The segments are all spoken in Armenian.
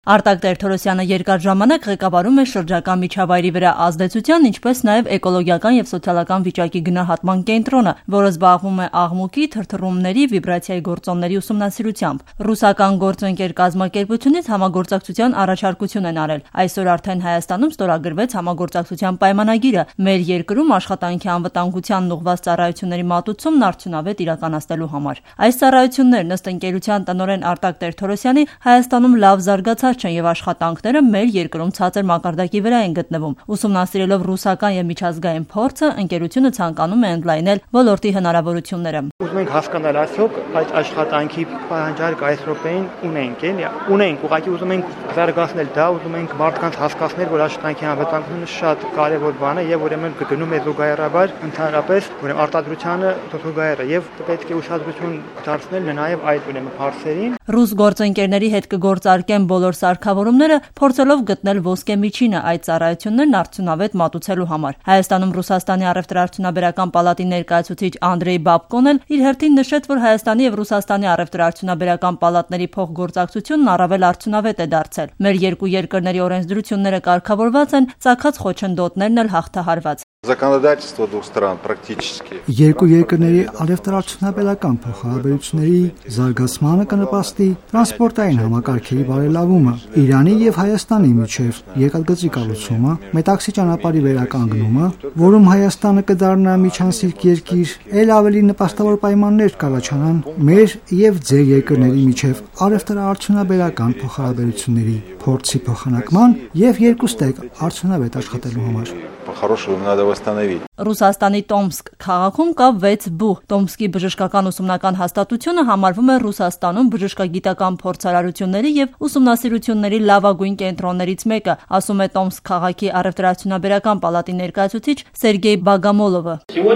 Արտակ Տեր-Թորոսյանը երկար ժամանակ ղեկավարում է շրջակա միջավայրի վրա ազդեցության, ինչպես նաև էկոլոգիական եւ սոցիալական վիճակի գնահատման կենտրոնը, որը զբաղվում է աղմուկի, թրթռումների, վիբրացիայի գործոնների ուսումնասիրությամբ։ Ռուսական գործընկեր կազմակերպությունից համագործակցության առաջարկություն են արել։ Այսօր արդեն Հայաստանում ստորագրվեց համագործակցության պայմանագիրը մեր երկրում աշխատանքի անվտանգությանն ուղղված ծառայությունների մատուցումն արդյունավետ իրականացնելու համար։ Այս ծառայություններն ըստ ընկերության տնօրեն Արտակ Տեր-Թորոսյանի Հայաստանում լավ զարգացած չեն եւ աշխատանքները մեր երկրում ցածր մակարդակի վրա են գտնվում։ Ուսումնասիրելով ռուսական եւ միջազգային փորձը, ընկերությունը ցանկանում է ընդլայնել ոլորտի հնարավորությունները։ Ուզում ենք հասկանալ արդյոք այդ աշխատանքի պահանջարկը այս րոպեին ունենք, էլի։ Ունենք, ուղղակի ուզում ենք զարգացնել դա, ուզում ենք մարդկանց հասկացնել, որ աշխատանքի անվտանգությունը շատ կարեւոր բան է եւ ուրեմն կգնում է զուգահեռաբար ընդհանրապես ուրեմն արտադրությանը զուգահեռ եւ պետք է ուշադրություն դարձնել նաեւ այդ ուրեմն փարսերին։ Ռուս գործընկերների հետ կգործարկեն բոլոր սարքավորումները, փորձելով գտնել ոսկե միջինը այդ ծառայություններն արդյունավետ մատուցելու համար։ Հայաստանում Ռուսաստանի առևտրաարդյունաբերական պալատի ներկայացուցիչ Անդրեյ Բաբկոն էլ իր հերթին նշեց, որ Հայաստանի եւ Ռուսաստանի առևտրաարդյունաբերական պալատների փոխգործակցությունն առավել արդյունավետ է դարձել։ Մեր երկու երկրների օրենսդրությունները կարգավորված են, ծագած խոչընդոտներն էլ հաղթահարված։ Законодательство двух стран практически. Երկու երկրների առևտրաարդյունաբերական փոխհարաբերությունների զարգացմանը կնպաստի տրանսպորտային համակարգերի բարելավումը, Իրանի եւ Հայաստանի միջև եկեղեցի կառուցումը, Մետաքսի ճանապարհի վերականգնումը, որում Հայաստանը կդառնա միջանցիկ երկիր, ել ավելի նպաստավոր պայմաններ կառաջանան մեր եւ ձեր երկրների միջև առևտրաարդյունաբերական փոխհարաբերությունների փորձի փոխանակման եւ երկուստեք արդյունավետ աշխատելու համար։ По-хорошему надо восстановить. Ռուսաստանի Տոմսկ քաղաքում կա 6 բուհ։ Տոմսկի բժշկական ուսումնական հաստատությունը համարվում է Ռուսաստանում բժշկագիտական փորձարարությունների եւ ուսումնասիրությունների լավագույն կենտրոններից մեկը, ասում է Տոմսկ քաղաքի առևտրաարդյունաբերական պալատի ներկայացուցիչ Սերգեյ Բագամոլովը։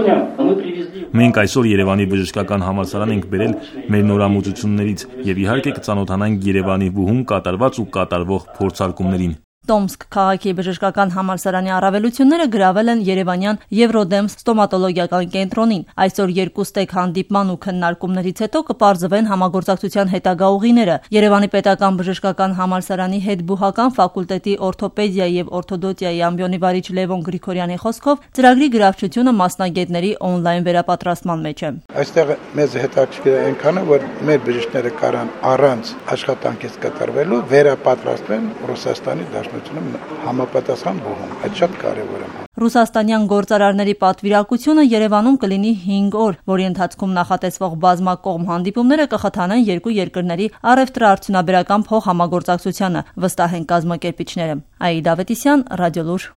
Մենք այսօր Երևանի բժշկական համալսարան ենք բերել մեր նորամուծություններից եւ իհարկե կծանոթանանք Երևանի բուհում կատարված ու կատարվող փորձարկումներին։ Տոմսկ քաղաքի բժշկական համալսարանի առավելությունները գրավել են Երևանյան Եվրոդեմ ստոմատոլոգիական կենտրոնին։ Այսօր երկուստեք հանդիպման ու քննարկումներից հետո կպարզվեն համագործակցության հետագա ուղիները։ Երևանի պետական բժշկական համալսարանի հետբուհական ֆակուլտետի օրթոպեդիայի եւ օրթոդոնտիայի ամբիոնի վարիչ Լևոն Գրիգորյանի խոսքով ծրագրի գրավչությունը մասնագետների օնլայն վերապատրաստման մեջ է։ Այստեղ մեզ հետաքրքիր է այնքանը, որ մեր բժիշկները կարան առանց աշխատանքից կատարվելու վերապատրաստվեն Ռուսաստանի համապատասխան բուհում, այդ շատ կարևոր է։ Ռուսաստանյան գործարարների պատվիրակությունը Երևանում կլինի 5 օր, որի ընթացքում նախատեսվող բազմակողմ հանդիպումները կխթանեն երկու երկրների առևտրաարդյունաբերական փոխհամագործակցությանը, վստահ են կազմակերպիչները։ Աիդա Ավետիսյան, Ռադիոլուր։